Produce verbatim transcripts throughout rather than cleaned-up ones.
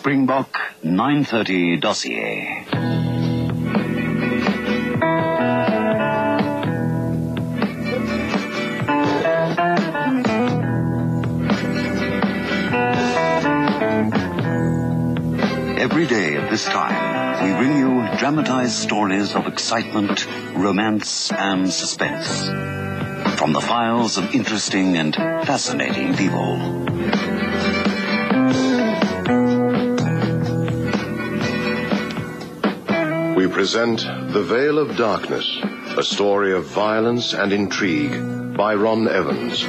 Springbok nine thirty dossier. Every day at this time, we bring you dramatized stories of excitement, romance, and suspense from the files of interesting and fascinating people. We present The Veil of Darkness, a story of violence and intrigue by Ron Evans.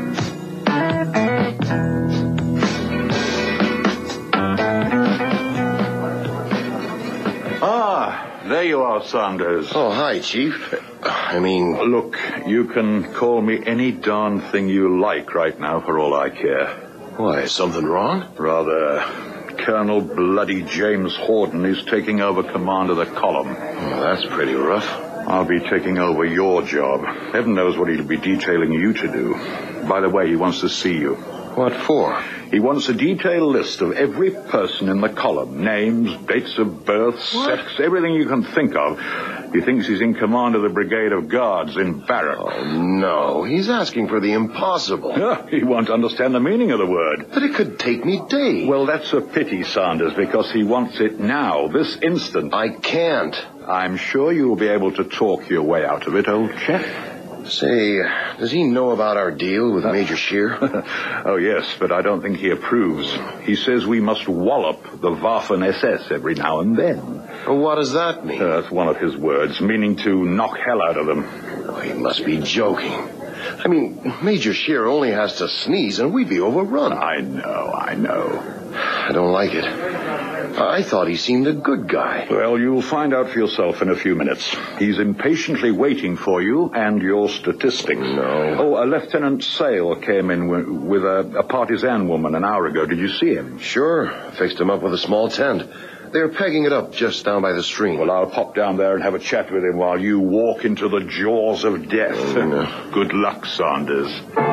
Ah, there you are, Saunders. Oh, hi, Chief. I mean... Look, you can call me any darn thing you like right now for all I care. Why, is something wrong? Rather... Colonel Bloody James Horden is taking over command of the column. Oh, that's pretty rough. I'll be taking over your job. Heaven knows what he'll be detailing you to do. By the way, he wants to see you. What for? He wants a detailed list of every person in the column. Names, dates of birth, what? sex, everything you can think of. He thinks he's in command of the brigade of guards in barracks. Oh, no. He's asking for the impossible. Yeah, he won't understand the meaning of the word. But it could take me days. Well, that's a pity, Saunders, because he wants it now, this instant. I can't. I'm sure you'll be able to talk your way out of it, old chap. Say, does he know about our deal with Major Scheer? Oh, yes, but I don't think he approves. He says we must wallop the Waffen S S every now and then. Well, what does that mean? Uh, that's one of his words, meaning to knock hell out of them. Oh, he must be joking. I mean, Major Scheer only has to sneeze and we'd be overrun. I know, I know. I don't like it. I thought he seemed a good guy. Well, you'll find out for yourself in a few minutes. He's impatiently waiting for you and your statistics. No. Oh, a Lieutenant Sale came in w- with a, a partisan woman an hour ago. Did you see him? Sure. Fixed him up with a small tent. They're pegging it up just down by the stream. Well, I'll pop down there and have a chat with him while you walk into the jaws of death. Oh, no. Good luck, Saunders.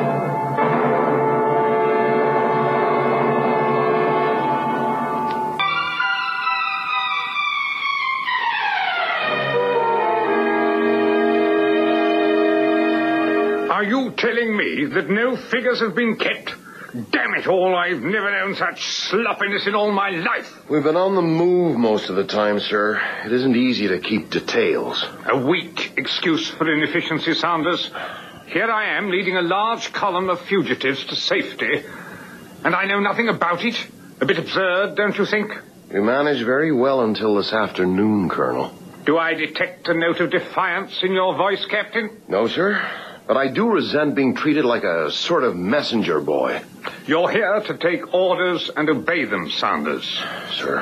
Are you telling me that no figures have been kept? Damn it all, I've never known such sloppiness in all my life. We've been on the move most of the time, sir. It isn't easy to keep details. A weak excuse for inefficiency, Saunders. Here I am leading a large column of fugitives to safety, and I know nothing about it. A bit absurd, don't you think? You managed very well until this afternoon, Colonel. Do I detect a note of defiance in your voice, Captain? No, sir. But I do resent being treated like a sort of messenger boy. You're here to take orders and obey them, Saunders. Sir.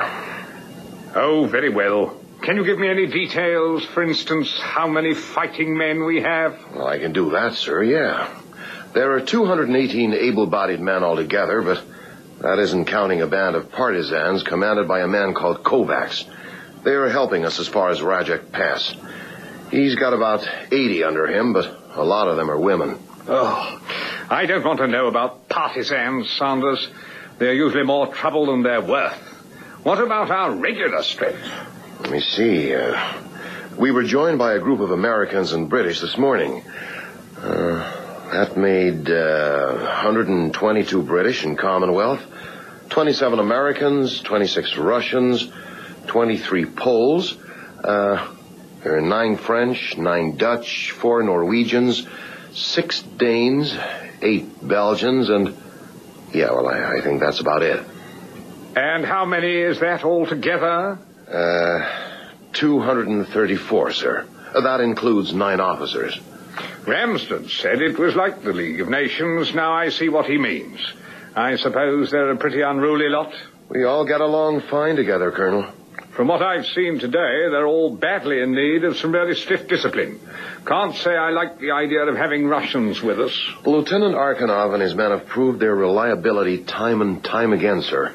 Oh, very well. Can you give me any details? For instance, how many fighting men we have? Well, I can do that, sir, yeah. There are two hundred eighteen able-bodied men altogether, but that isn't counting a band of partisans commanded by a man called Kovacs. They are helping us as far as Rajek Pass. He's got about eighty under him, but a lot of them are women. Oh, I don't want to know about partisans, Saunders. They're usually more trouble than they're worth. What about our regular strength? Let me see. Uh, we were joined by a group of Americans and British this morning. Uh, that made uh, one hundred twenty-two British and Commonwealth, twenty-seven Americans, twenty-six Russians, twenty-three Poles. Uh, there are nine French, nine Dutch, four Norwegians, six Danes, eight Belgians, and... Yeah, well, I, I think that's about it. And how many is that altogether? Uh, two hundred thirty-four, sir. That includes nine officers. Ramsden said it was like the League of Nations. Now I see what he means. I suppose they're a pretty unruly lot. We all get along fine together, Colonel. From what I've seen today, they're all badly in need of some very stiff discipline. Can't say I like the idea of having Russians with us. Lieutenant Arkanov and his men have proved their reliability time and time again, sir.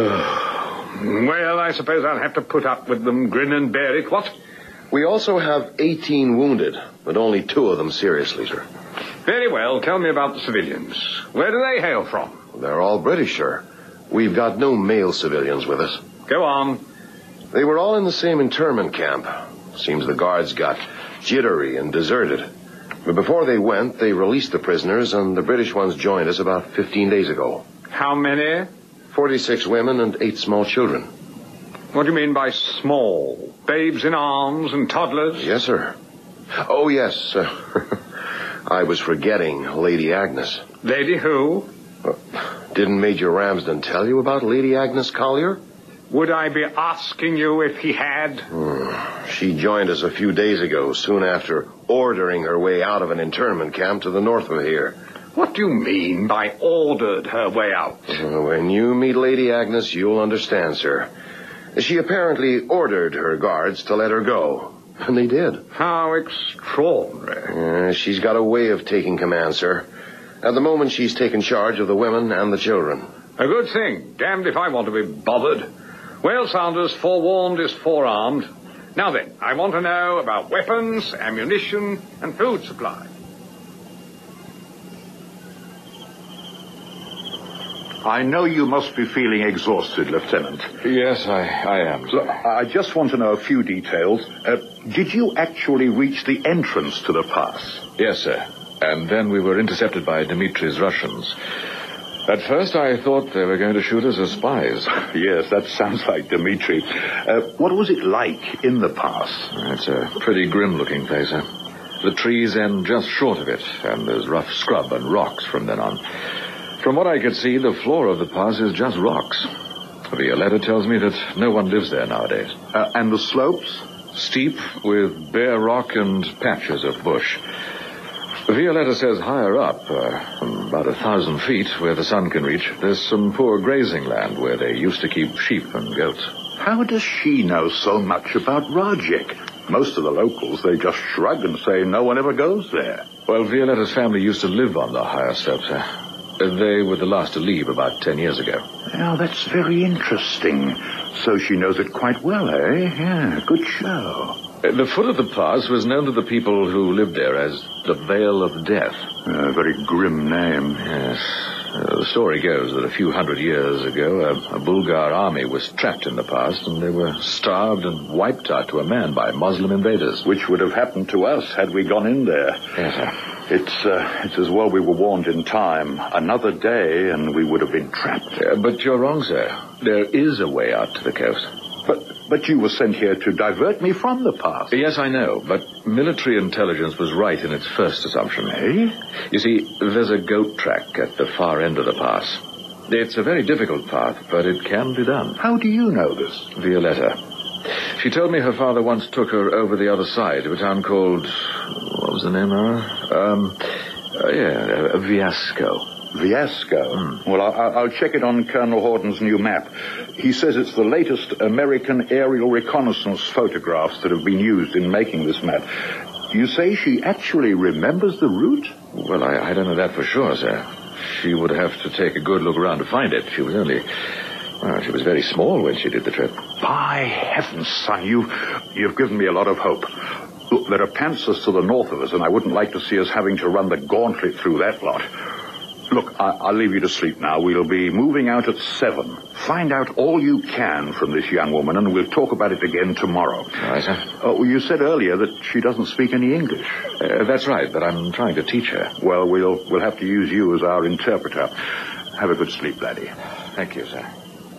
Well, I suppose I'll have to put up with them, grin and bear it, what? We also have eighteen wounded, but only two of them seriously, sir. Very well. Tell me about the civilians. Where do they hail from? They're all British, sir. We've got no male civilians with us. Go on. They were all in the same internment camp. Seems the guards got jittery and deserted. But before they went, they released the prisoners, and the British ones joined us about fifteen days ago. How many? Forty-six women and eight small children. What do you mean by small? Babes in arms and toddlers? Yes, sir. Oh, yes. Uh, I was forgetting Lady Agnes. Lady who? Uh, didn't Major Ramsden tell you about Lady Agnes Collier? Would I be asking you if he had? Hmm. She joined us a few days ago, soon after ordering her way out of an internment camp to the north of here. What do you mean by ordered her way out? Uh, when you meet Lady Agnes, you'll understand, sir. She apparently ordered her guards to let her go. And they did. How extraordinary. Uh, she's got a way of taking command, sir. At the moment, she's taken charge of the women and the children. A good thing. Damned if I want to be bothered. Well, Saunders, forewarned is forearmed. Now then, I want to know about weapons, ammunition, and food supply. I know you must be feeling exhausted, Lieutenant. Yes, I, I am. Look, I just want to know a few details. Uh, did you actually reach the entrance to the pass? Yes, sir. And then we were intercepted by Dimitri's Russians. At first, I thought they were going to shoot us as spies. Yes, that sounds like Dimitri. Uh, what was it like in the pass? It's a pretty grim-looking place, sir. The trees end just short of it, and there's rough scrub and rocks from then on. From what I could see, the floor of the pass is just rocks. Violetta tells me that no one lives there nowadays. Uh, and the slopes? Steep, with bare rock and patches of bush. Violetta says higher up, uh, about a thousand feet, where the sun can reach, there's some poor grazing land where they used to keep sheep and goats. How does she know so much about Rajik? Most of the locals, they just shrug and say no one ever goes there. Well, Violetta's family used to live on the higher slopes, sir. They were the last to leave about ten years ago. Now, that's very interesting. So she knows it quite well, eh? Yeah, good show. The foot of the pass was known to the people who lived there as the Vale of Death. A very grim name. Yes. Uh, the story goes that a few hundred years ago, a, a Bulgar army was trapped in the pass, and they were starved and wiped out to a man by Muslim invaders. Which would have happened to us had we gone in there. Yes, sir. It's, uh, it's as well we were warned in time. Another day, and we would have been trapped. Uh, but you're wrong, sir. There is a way out to the coast. But but you were sent here to divert me from the pass. Yes, I know, but military intelligence was right in its first assumption. Eh? You see, there's a goat track at the far end of the pass. It's a very difficult path, but it can be done. How do you know this? Violetta. She told me her father once took her over the other side to a town called... What was the name of her? Um, uh, yeah, uh, Viasco. Viasco? Mm. Well, I'll, I'll check it on Colonel Horton's new map. He says it's the latest American aerial reconnaissance photographs that have been used in making this map. You say she actually remembers the route? Well, I, I don't know that for sure, sir. She would have to take a good look around to find it. She was only... Well, she was very small when she did the trip. By heavens, son, you've, you've given me a lot of hope. Look, there are pantsers to the north of us, and I wouldn't like to see us having to run the gauntlet through that lot. Look, I, I'll leave you to sleep now. We'll be moving out at seven. Find out all you can from this young woman, and we'll talk about it again tomorrow. All right, sir. Oh, you said earlier that she doesn't speak any English. Uh, that's right, but I'm trying to teach her. Well, we'll we'll have to use you as our interpreter. Have a good sleep, laddie. Thank you, sir.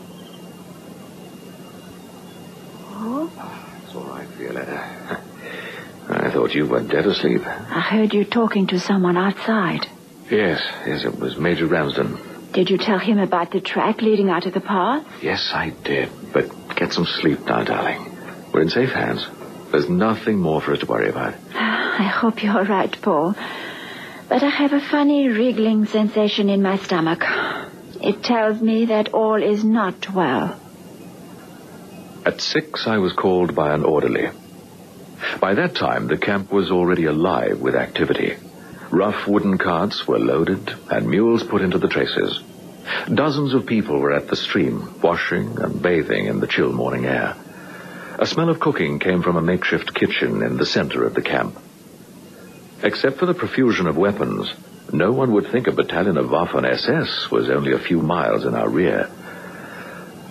Oh? It's all right, Violetta. I thought you were dead asleep. I heard you talking to someone outside. Yes, yes, it was Major Ramsden. Did you tell him about the track leading out of the path? Yes, I did. But get some sleep now, darling. We're in safe hands. There's nothing more for us to worry about. I hope you're right, Paul. But I have a funny wriggling sensation in my stomach. It tells me that all is not well. At six, I was called by an orderly. By that time, the camp was already alive with activity. Rough wooden carts were loaded and mules put into the traces. Dozens of people were at the stream, washing and bathing in the chill morning air. A smell of cooking came from a makeshift kitchen in the center of the camp. Except for the profusion of weapons, no one would think a battalion of Waffen S S was only a few miles in our rear.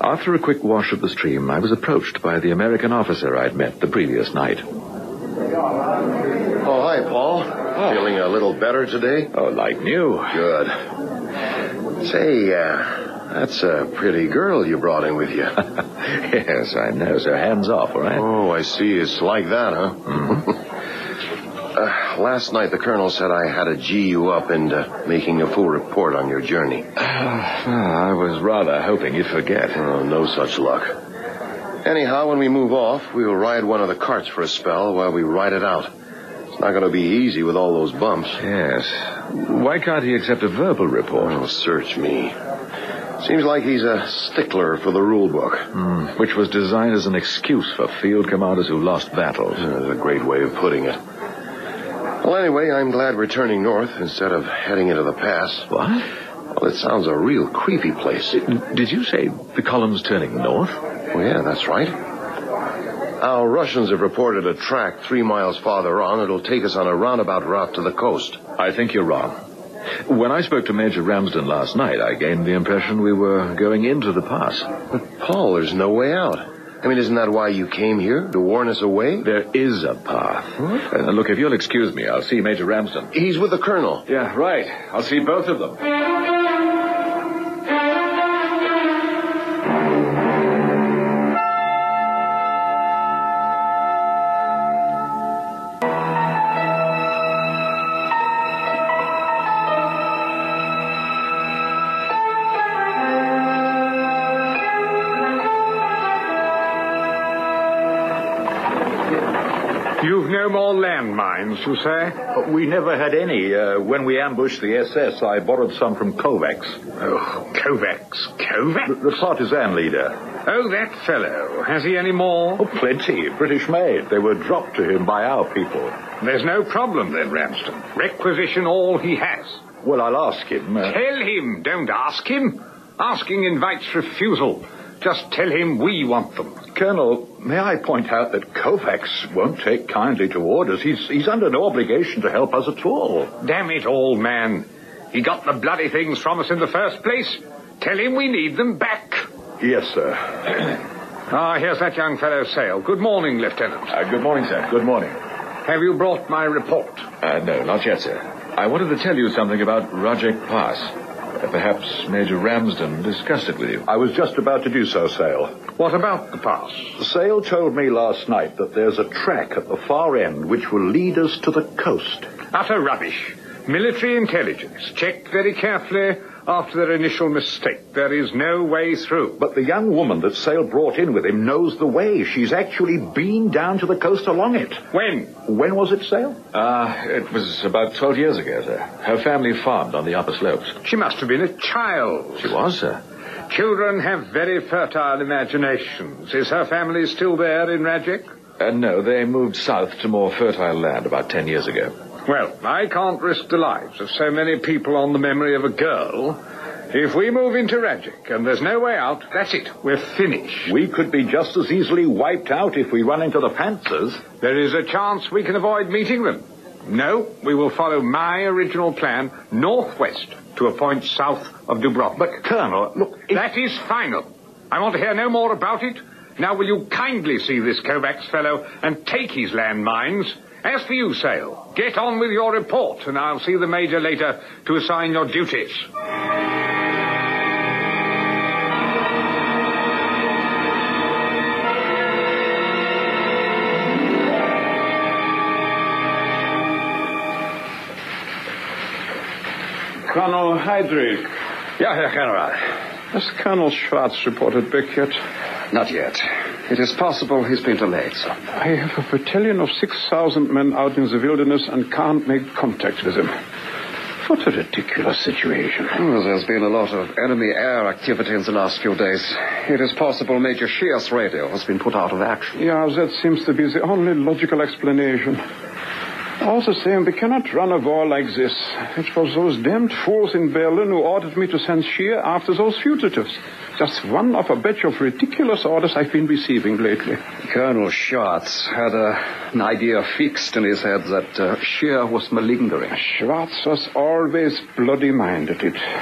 After a quick wash of the stream, I was approached by the American officer I'd met the previous night. Oh, hi, Paul. Oh. Feeling a little better today? Oh, like new. Good. Say, uh, that's a pretty girl you brought in with you. Yes, I know. So hands off, all right? Oh, I see. It's like that, huh? Mm-hmm. uh, last night, the colonel said I had to G you up into making a full report on your journey. Uh, I was rather hoping you'd forget. Oh, no such luck. Anyhow, when we move off, we will ride one of the carts for a spell while we ride it out. It's not going to be easy with all those bumps. Yes. Why can't he accept a verbal report? Oh, search me. Seems like he's a stickler for the rule book. Mm, which was designed as an excuse for field commanders who lost battles. That's a great way of putting it. Well, anyway, I'm glad we're turning north instead of heading into the pass. What? Well, it sounds a real creepy place. Did you say the column's turning north? Oh, yeah, that's right. Our Russians have reported a track three miles farther on. It'll take us on a roundabout route to the coast. I think you're wrong. When I spoke to Major Ramsden last night, I gained the impression we were going into the pass. But, Paul, there's no way out. I mean, isn't that why you came here? To warn us away? There is a path. What? Uh, look, if you'll excuse me, I'll see Major Ramsden. He's with the colonel. Yeah, right. I'll see both of them. You've no more landmines, you say? But we never had any. Uh, when we ambushed the S S, I borrowed some from Kovacs. Oh, Kovacs. Kovacs? The, the partisan leader. Oh, that fellow. Has he any more? Oh, plenty. British made. They were dropped to him by our people. There's no problem then, Ramsden. Requisition all he has. Well, I'll ask him. Uh... Tell him. Don't ask him. Asking invites refusal. Just tell him we want them. Colonel, may I point out that Kovacs won't take kindly to orders. He's, he's under no obligation to help us at all. Damn it, old man. He got the bloody things from us in the first place. Tell him we need them back. Yes, sir. Ah, here's that young fellow Sale. Good morning, Lieutenant. Uh, good morning, sir. Good morning. Have you brought my report? Uh, no, not yet, sir. I wanted to tell you something about Rajek Pass. Uh, perhaps Major Ramsden discussed it with you. I was just about to do so, Sale. What about the pass? Sale told me last night that there's a track at the far end which will lead us to the coast. Utter rubbish. Military intelligence, checked very carefully after their initial mistake. There is no way through. But the young woman that Sale brought in with him knows the way. She's actually been down to the coast along it. When? When was it, Sale? Uh, it was about twelve years ago, sir. Her family farmed on the upper slopes. She must have been a child. She was, sir. Children have very fertile imaginations. Is her family still there in Rajek? Uh, no, they moved south to more fertile land about ten years ago. Well, I can't risk the lives of so many people on the memory of a girl. If we move into Rajek and there's no way out, that's it. We're finished. We could be just as easily wiped out if we run into the Panthers. There is a chance we can avoid meeting them. No, we will follow my original plan northwest to a point south of Dubrovnik. But, Colonel, look... If... That is final. I want to hear no more about it. Now will you kindly see this Kovacs fellow and take his landmines? As for you, Sale, get on with your report, and I'll see the Major later to assign your duties. Colonel Heydrich. Ja, Herr General. Has Colonel Schwartz reported back yet? Not yet. It is possible he's been delayed, sir. I have a battalion of six thousand men out in the wilderness and can't make contact with him. What a ridiculous situation. Well, there's been a lot of enemy air activity in the last few days. It is possible Major Shear's radio has been put out of action. Yeah, that seems to be the only logical explanation. All the same, we cannot run a war like this. It was those damned fools in Berlin who ordered me to send Shear after those fugitives. Just one of a batch of ridiculous orders I've been receiving lately. Colonel Schwartz had uh, an idea fixed in his head that uh, Shear was malingering. Schwartz was always bloody-minded. It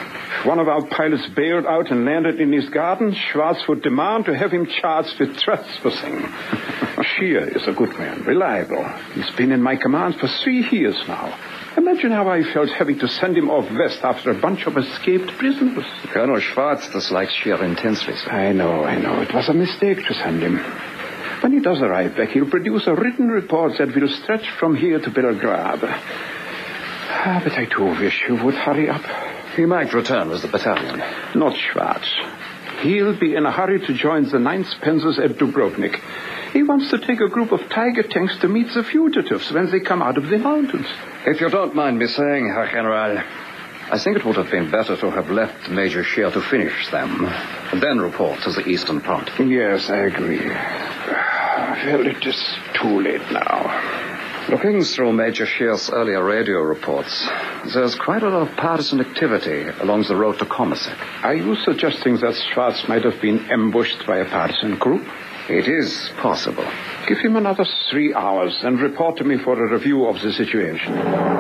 If one of our pilots bailed out and landed in his garden, Schwartz would demand to have him charged with trespassing. Scheer is a good man, reliable. He's been in my command for three years now. Imagine how I felt having to send him off west after a bunch of escaped prisoners. Colonel Schwartz dislikes Scheer intensely, sir. I know, I know. It was a mistake to send him. When he does arrive back, he'll produce a written report that will stretch from here to Belgrade. Ah, but I do wish you would hurry up. He might return with the battalion. Not Schwartz. He'll be in a hurry to join the ninth Panzers at Dubrovnik. He wants to take a group of Tiger tanks to meet the fugitives when they come out of the mountains. If you don't mind me saying, Herr General, I think it would have been better to have left Major Scheer to finish them, and then report to the Eastern Front. Yes, I agree. Well, it is too late now. Looking through Major Scheer's earlier radio reports, there's quite a lot of partisan activity along the road to Komosek. Are you suggesting that Schwartz might have been ambushed by a partisan group? It is possible. Give him another three hours and report to me for a review of the situation.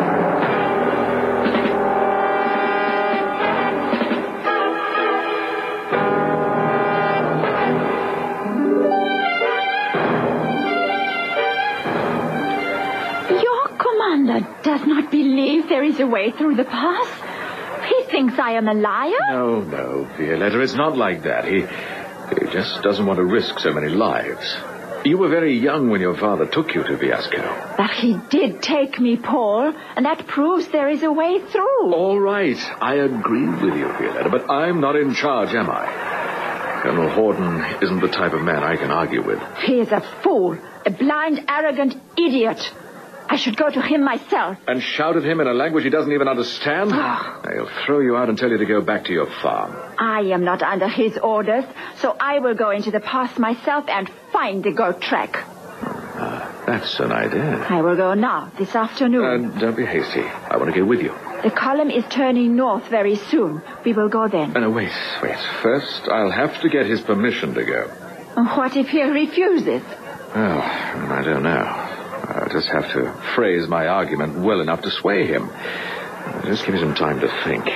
Does not believe there is a way through the pass. He thinks I am a liar. No, no, Violetta, it's not like that. He, he just doesn't want to risk so many lives. You were very young when your father took you to Vyazko. But he did take me, Paul, and that proves there is a way through. All right, I agree with you, Violetta, but I'm not in charge, am I? Colonel Horden isn't the type of man I can argue with. He is a fool, a blind, arrogant idiot. I should go to him myself. And shout at him in a language he doesn't even understand? Oh. He'll throw you out and tell you to go back to your farm. I am not under his orders, so I will go into the pass myself and find the goat track. Uh, that's an idea. I will go now, this afternoon. Uh, don't be hasty. I want to go with you. The column is turning north very soon. We will go then. Uh, no, wait, wait. First, I'll have to get his permission to go. What if he refuses? Well, I don't know. I'll just have to phrase my argument well enough to sway him. Just give me some time to think.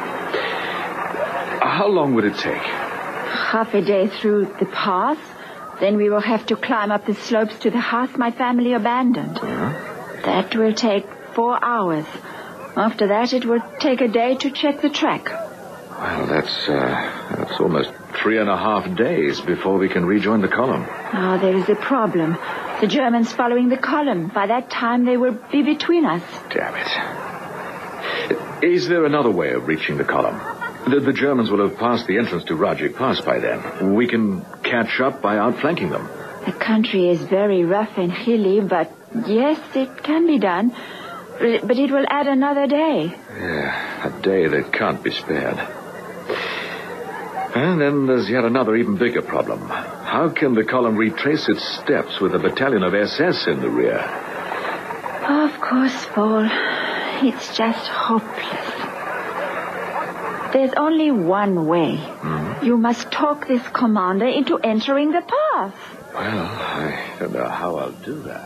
How long would it take? Half a day through the pass. Then we will have to climb up the slopes to the house my family abandoned. Uh-huh. That will take four hours. After that, it will take a day to check the track. Well, that's, uh, that's almost three and a half days before we can rejoin the column. Ah, oh, there is a problem. The Germans following the column. By that time, they will be between us. Damn it. Is there another way of reaching the column? The, the Germans will have passed the entrance to Rajik Pass by then. We can catch up by outflanking them. The country is very rough and hilly, but yes, it can be done. But it will add another day. Yeah, a day that can't be spared. And then there's yet another even bigger problem. How can the column retrace its steps with a battalion of S S in the rear? Of course, Paul. It's just hopeless. There's only one way. Mm-hmm. You must talk this commander into entering the pass. Well, I don't know how I'll do that.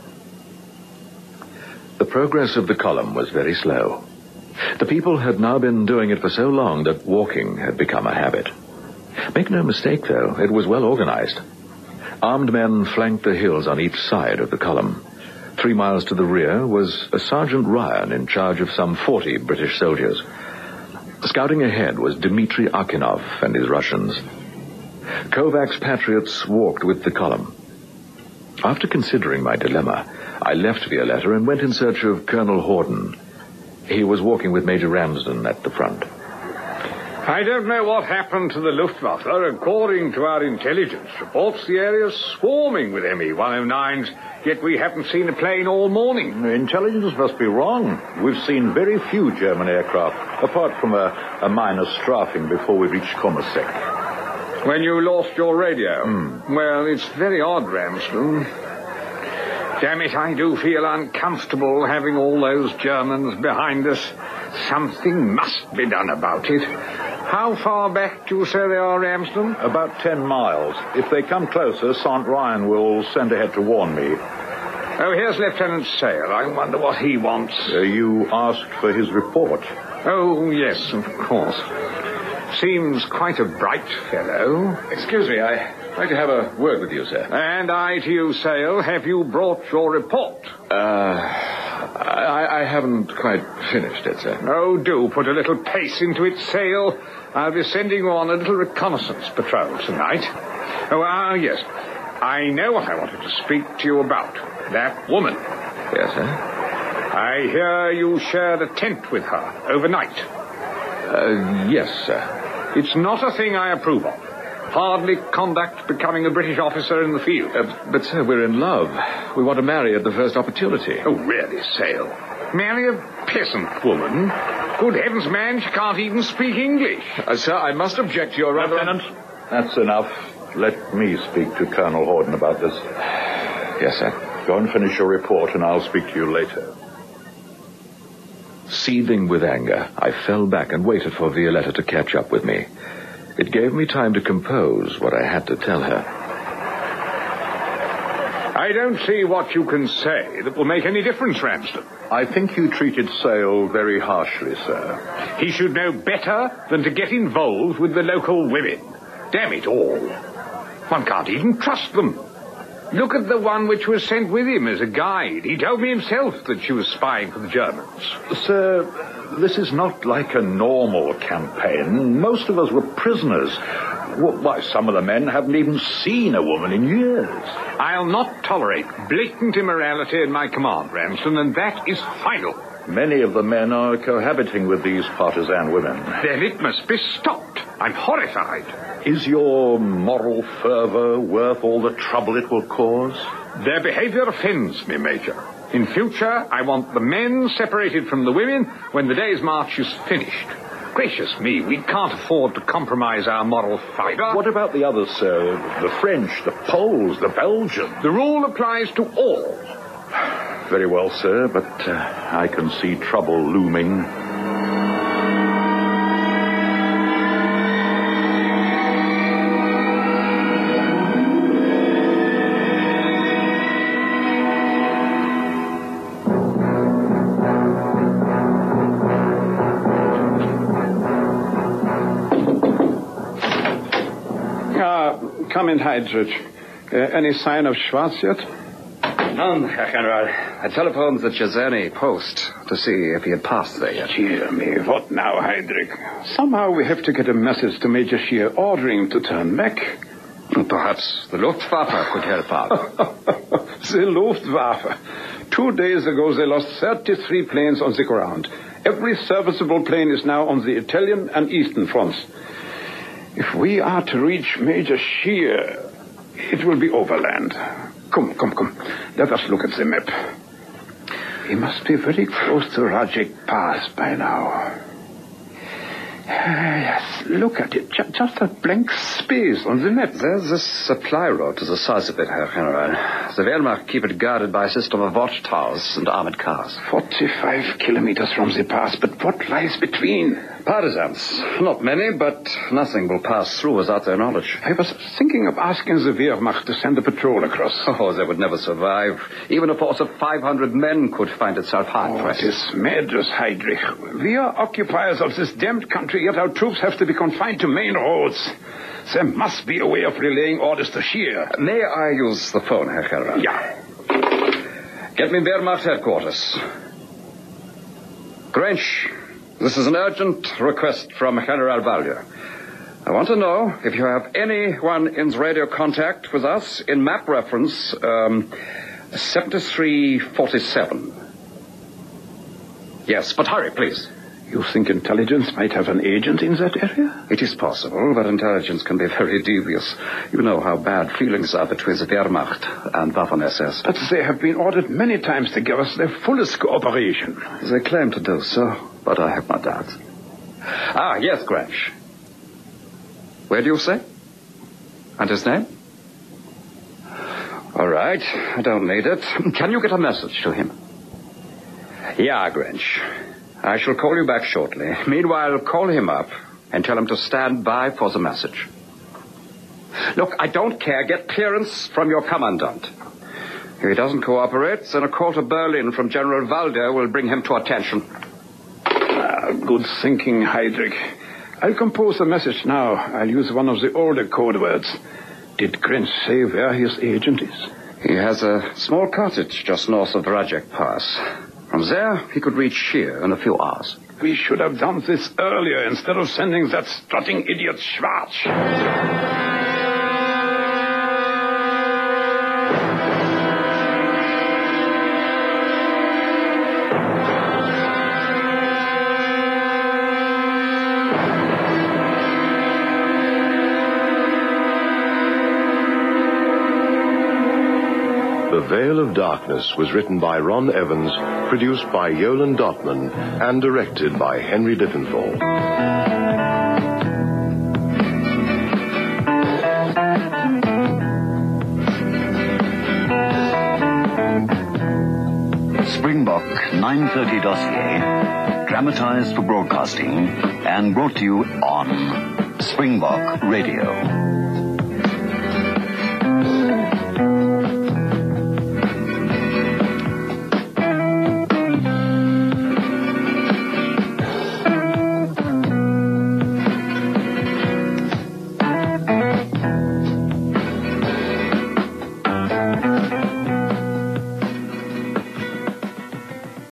The progress of the column was very slow. The people had now been doing it for so long that walking had become a habit. Make no mistake, though, it was well organized. Armed men flanked the hills on each side of the column. Three miles to the rear was a Sergeant Ryan in charge of some forty British soldiers. Scouting ahead was Dmitry Akinov and his Russians. Kovacs patriots walked with the column. After considering my dilemma, I left Violetta and went in search of Colonel Horden. He was walking with Major Ramsden at the front. I don't know what happened to the Luftwaffe. According to our intelligence reports, the area's swarming with M E one oh nines, yet we haven't seen a plane all morning. The intelligence must be wrong. We've seen very few German aircraft, apart from a, a minor strafing before we reached Komosek. When you lost your radio? Mm. Well, it's very odd, Ramsden. Damn it, I do feel uncomfortable having all those Germans behind us. Something must be done about it. How far back do you say they are, Ramsden? About ten miles. If they come closer, Sergeant Ryan will send ahead to warn me. Oh, here's Lieutenant Sale. I wonder what he wants. Uh, you asked for his report. Oh, yes, of course. Seems quite a bright fellow. Excuse me, I'd like to have a word with you, sir. And I to you, Sale. Have you brought your report? Uh, I, I haven't quite finished it, sir. Oh, do put a little pace into it, Sale. I'll be sending you on a little reconnaissance patrol tonight. Oh, ah, yes. I know what I wanted to speak to you about. That woman. Yes, sir? I hear you shared a tent with her overnight. Uh, yes, sir. It's not a thing I approve of. Hardly conduct becoming a British officer in the field. Uh, but, sir, we're in love. We want to marry at the first opportunity. Oh, really, Sale? Marry a peasant woman? Good heavens, man, she can't even speak English. Uh, sir, I must object to your rather... Lieutenant, that's enough. Let me speak to Colonel Horden about this. Yes, sir. Go and finish your report, and I'll speak to you later. Seething with anger, I fell back and waited for Violetta to catch up with me. It gave me time to compose what I had to tell her. I don't see what you can say that will make any difference, Ramsden. I think you treated Sale very harshly, sir. He should know better than to get involved with the local women. Damn it all. One can't even trust them. Look at the one which was sent with him as a guide. He told me himself that she was spying for the Germans. Sir, this is not like a normal campaign. Most of us were prisoners. Why, some of the men haven't even seen a woman in years. I'll not tolerate blatant immorality in my command, Ramsden, and that is final. Many of the men are cohabiting with these partisan women. Then it must be stopped. I'm horrified. Is your moral fervor worth all the trouble it will cause? Their behavior offends me, Major. In future, I want the men separated from the women when the day's march is finished. Gracious me, we can't afford to compromise our moral fibre. What about the others, sir? The French, the Poles, the Belgians? The rule applies to all. Very well, sir, but uh, I can see trouble looming. Come in, Heydrich. Uh, any sign of Schwarz yet? None, Herr General. I telephoned the Czerny post to see if he had passed there yet. Dear me, what now, Heydrich? Somehow we have to get a message to Major Scheer ordering him to turn back. Perhaps the Luftwaffe could help out. The Luftwaffe. Two days ago they lost thirty-three planes on the ground. Every serviceable plane is now on the Italian and Eastern fronts. If we are to reach Major Scheer, it will be overland. Come, come, come. Let us look at the map. He must be very close to Rajek Pass by now. Yes, look at it. J- just a blank space on the map. There's a supply road to the south of it, Herr General. The Wehrmacht keep it guarded by a system of watchtowers and armored cars. Forty-five kilometers from the pass, but what lies between? Partisans. Not many, but nothing will pass through without their knowledge. I was thinking of asking the Wehrmacht to send a patrol across. Oh, they would never survive. Even a force of five hundred men could find itself hard-pressed. Oh, it is madness, Heydrich. We are occupiers of this damned country, yet our troops have to be confined to main roads. There must be a way of relaying orders to Scheer. May I use the phone, Herr General? Yeah. Get me Wehrmacht headquarters. Grange, this is an urgent request from General Vallier. I want to know if you have anyone in radio contact with us in map reference um, seventy-three forty-seven. Yes, but hurry, please. You think intelligence might have an agent in that area? It is possible, but intelligence can be very devious. You know how bad feelings are between the Wehrmacht and Waffen-S S. But they have been ordered many times to give us their fullest cooperation. They claim to do so, but I have my doubts. Ah, yes, Grange. Where do you say? And his name? All right, I don't need it. Can you get a message to him? Yeah, Grange. I shall call you back shortly. Meanwhile, call him up and tell him to stand by for the message. Look, I don't care. Get clearance from your commandant. If he doesn't cooperate, then a call to Berlin from General Valder will bring him to attention. Uh, Ah, good thinking, Heydrich. I'll compose the message now. I'll use one of the older code words. Did Grench say where his agent is? He has a small cottage just north of Rajek Pass. From there, he could reach Sheer in a few hours. We should have done this earlier instead of sending that strutting idiot Schwarz. The Veil of Darkness was written by Ron Evans, produced by Yolan Dotman, and directed by Henry Diffenthal. Springbok nine thirty dossier, dramatized for broadcasting and brought to you on Springbok Radio.